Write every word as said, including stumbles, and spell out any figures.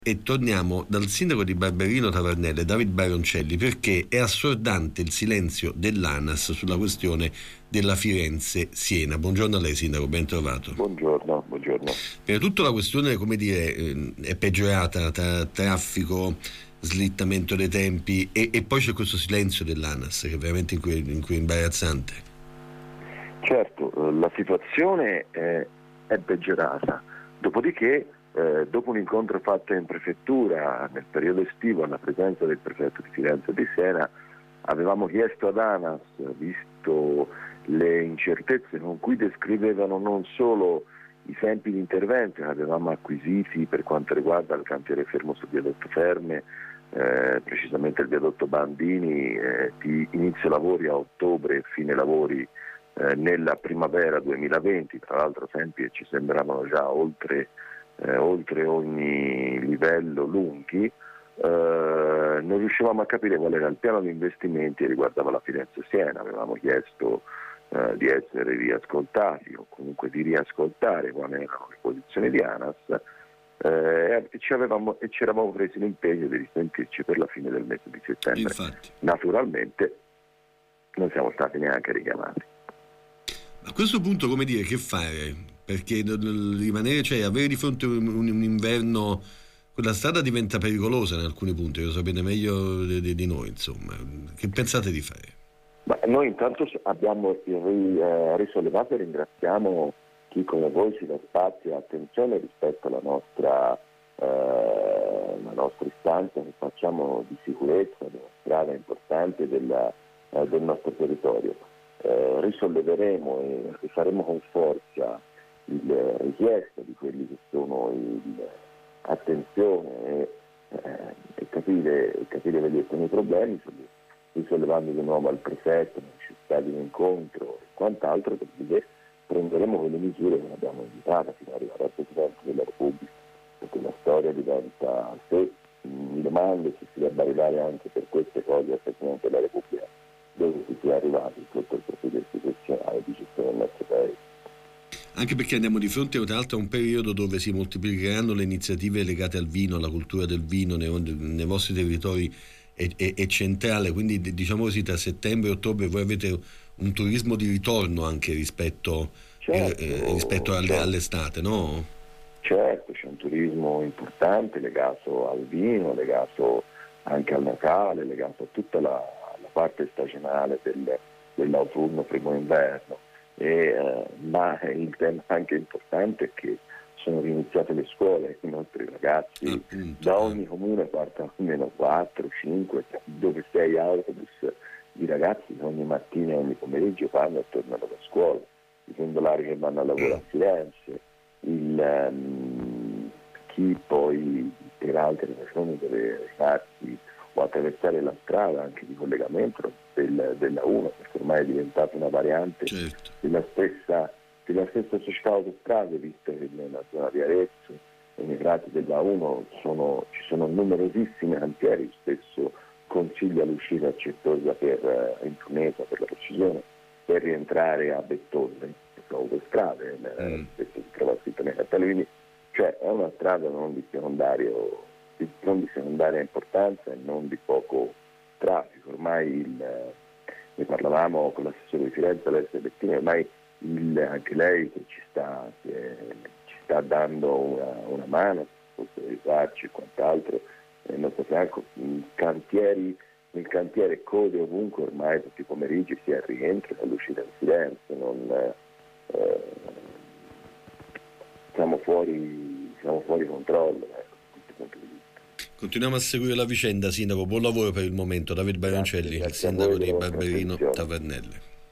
E torniamo dal sindaco di Barberino Tavernelle, David Baroncelli, perché è assordante il silenzio dell'ANAS sulla questione della Firenze-Siena. Buongiorno a lei, sindaco, ben trovato. Buongiorno, buongiorno. Prima di tutto la questione, come dire, è peggiorata tra traffico, slittamento dei tempi e, e poi c'è questo silenzio dell'ANAS che è veramente inque- imbarazzante. Certo, la situazione è, è peggiorata, dopodiché Eh, dopo un incontro fatto in prefettura nel periodo estivo alla presenza del prefetto di Firenze e di Siena, avevamo chiesto ad ANAS, visto le incertezze con cui descrivevano non solo i tempi di intervento che avevamo acquisiti per quanto riguarda il cantiere fermo sul viadotto Ferme, eh, precisamente il viadotto Bandini, eh, di inizio lavori a ottobre e fine lavori eh, nella primavera duemilaventi, tra l'altro tempi che ci sembravano già oltre Eh, oltre ogni livello lunghi, eh, non riuscivamo a capire qual era il piano di investimenti che riguardava la Firenze-Siena. Avevamo chiesto eh, di essere riascoltati o comunque di riascoltare quali erano le posizioni di ANAS eh, e, ci avevamo, e ci eravamo presi l'impegno di risentirci per la fine del mese di settembre. Infatti. Naturalmente non siamo stati neanche richiamati. A questo punto, come dire, che fare? Perché rimanere, cioè avere di fronte un, un, un inverno, quella strada diventa pericolosa in alcuni punti, lo sapete meglio di, di, di noi, insomma. Che pensate di fare? Ma noi intanto abbiamo risollevato e ringraziamo chi come voi ci dà spazio e attenzione rispetto alla nostra, eh, la nostra istanza che facciamo di sicurezza di una strada importante della, eh, del nostro territorio. Eh, risolleveremo e, e faremo con forza il richiesta di quelli che sono il attenzione e, eh, e capire, e capire quali sono i problemi, risollevando di nuovo al prefetto la necessità di un incontro e quant'altro, perché prenderemo quelle misure che abbiamo invitato fino ad arrivare al Presidente della Repubblica, perché la storia diventa, se mi domando se si debba arrivare anche per queste cose al Presidente della Repubblica, dove si sia arrivati sotto il profilo istituzionale di gestione del nostro Paese. Anche perché andiamo di fronte tra l'altro a un periodo dove si moltiplicheranno le iniziative legate al vino, alla cultura del vino nei, nei vostri territori è, è, è centrale, quindi diciamo così tra settembre e ottobre voi avete un turismo di ritorno anche rispetto, certo, eh, rispetto alle, certo. all'estate, no? Certo, c'è un turismo importante legato al vino, legato anche al Natale, legato a tutta la, la parte stagionale del, dell'autunno, primo inverno. E, eh, ma il tema anche importante è che sono riniziate le scuole, i nostri ragazzi Appunto, da ogni comune partono almeno quattro, cinque, dove sei autobus di ragazzi che ogni mattina e ogni pomeriggio vanno e tornano da scuola, i pendolari che vanno a lavorare a Firenze, il, um, chi poi per altre ragioni deve recarsi o attraversare la strada anche di collegamento del, della uno, perché ormai è diventata una variante certo. della stessa, della stessa società autostrade, visto che nella zona di Arezzo e nei prati della uno sono, ci sono numerosissimi cantieri. Spesso consiglia l'uscita a Certosa per, in Tunesa per la precisione, per rientrare a Bettone, che sono autostrade, mm. spesso si trova scritto nei cartelli, cioè è una strada non di secondario non di secondaria importanza e non di poco traffico. Ormai il, ne parlavamo con l'assessore di Firenze, Alessia Bettini, ormai il, anche lei che ci sta, che ci sta dando una, una mano, posso aiutarci e quant'altro, nel nostro fianco, in cantieri, nel cantiere code ovunque ormai tutti i pomeriggi si è al rientro dall'uscita di Firenze, non, eh, siamo fuori, siamo fuori controllo. Eh. Continuiamo a seguire la vicenda, sindaco. Buon lavoro per il momento. David Baroncelli, il sindaco di Barberino Tavernelle.